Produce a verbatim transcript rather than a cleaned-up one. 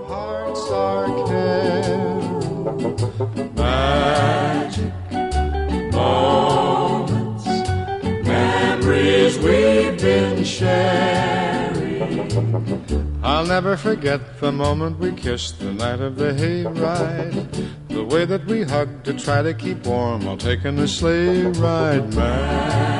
hearts are caring. Magic moments, memories we've been sharing. I'll never forget the moment we kissed the night of the hayride. The way that we hugged to try to keep warm while taking a sleigh ride. Magic